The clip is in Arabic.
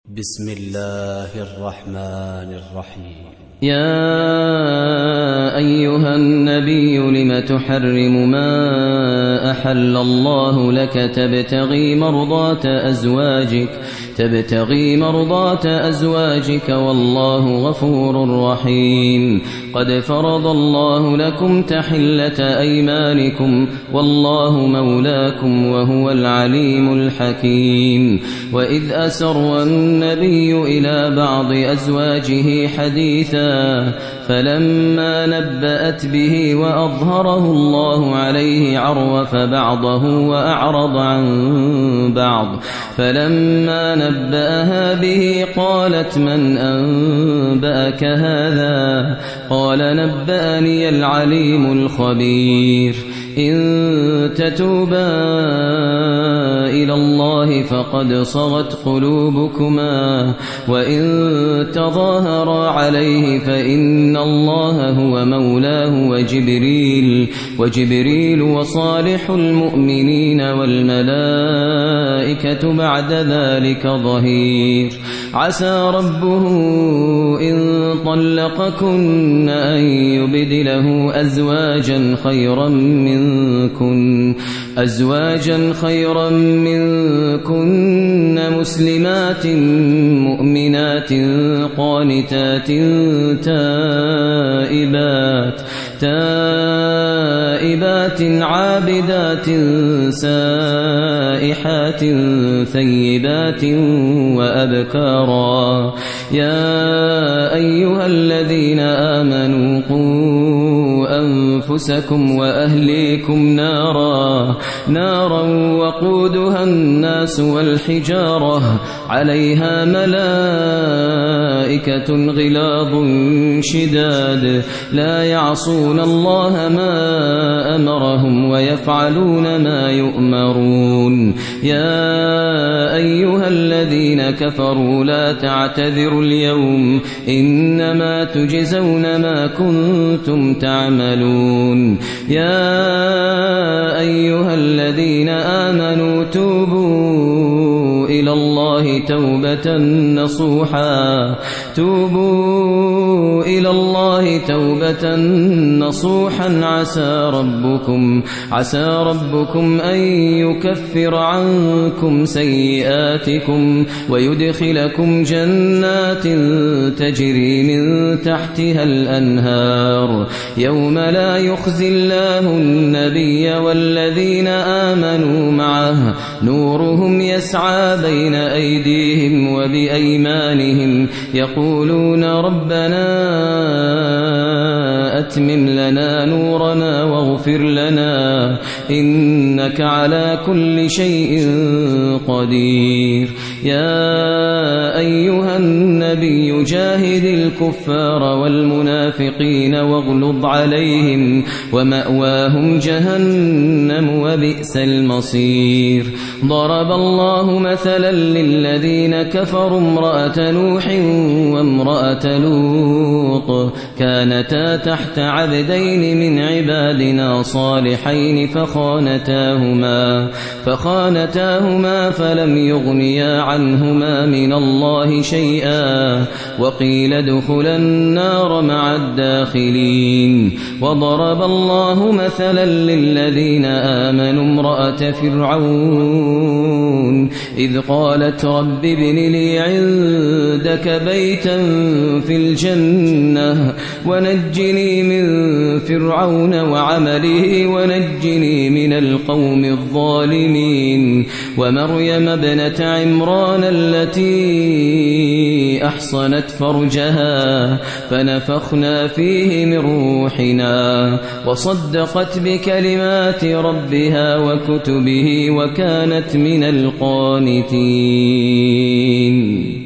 بسم الله الرحمن الرحيم. يا أيها النبي لم تحرم ما أحل الله لك تبتغي مرضات أزواجك والله غفور رحيم. قد فرض الله لكم تحلة أيمانكم والله مولاكم وهو العليم الحكيم. وإذ أسر النبي إلى بعض أزواجه حديثا فلما نبأت به وأظهره الله عليه عرف بعضه وأعرض عن بعض. فلما نبأها به قالت من أنبأك هذا؟ قال نبأني العليم الخبير. إن تتوبا إلى الله فقد صغت قلوبكما وإن تظاهرا عليه فإن الله هو مولاه وجبريل وصالح المؤمنين والملائكة بعد ذلك ظهير. عسى ربه إن طلقكن أن يبدله أزواجا خيرا منكن مسلمات مؤمنات قانتات تائبات عابدات سائحات ثيبات وأبكارا. يا أيها الذين آمنوا قوا أنفسكم وأهليكم نارا وقودها الناس والحجارة عليها ملائكة غلاظ شداد لا يعصون الله ما أمرهم ويفعلون ما يؤمرون. يا أيها الذين كفروا لا تعتذروا اليوم إنما تجزون ما كنتم تعملون. يا أيها الذين آمنوا توبوا إلى الله توبة نصوحا عسى ربكم أن يكفر عنكم سيئاتكم ويدخلكم جنات تجري من تحتها الأنهار يوم لا يخزي الله النبي والذين آمنوا معه نورهم يسعى بين أيديهم وبأيمانهم يقولون ربنا أتمم لنا نورنا واغفر لنا إنك على كل شيء قدير. يا أيها النبي جاهد الكفار والمنافقين واغلظ عليهم ومأواهم جهنم وبئس المصير. ضرب الله مثلا للذين كفروا امرأة نوح وامرأة لوط كانتا تحت عبدين من عبادنا صالحين فخانتاهما فلم يغنيا عنهما من الله شيئا وقيل ادخلا النار مع الداخلين. وضرب الله مثلا للذين آمنوا امرأة فرعون إذ قالت رب ابن لي عندك بيتا في الجنة ونجني من فرعون وعمله ونجني من القوم الظالمين. ومريم ابنة عمران التي أحصنت فرجها فنفخنا فيه من روحنا وصدقت بكلمات ربها وكتبه وكانت من القانتين.